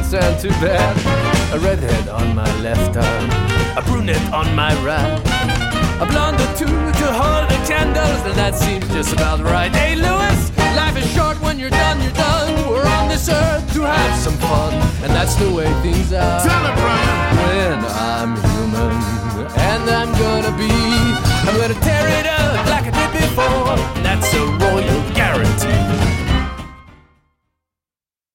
sound too bad. A redhead on my left arm, a brunette on my right, a blonde or two to hold the candles, and that seems just about right. Hey Lewis, life is short. When you're done, you're done. We're on this earth to have some fun, and that's the way things are. Tell it, Brian. When I'm human, and I'm gonna be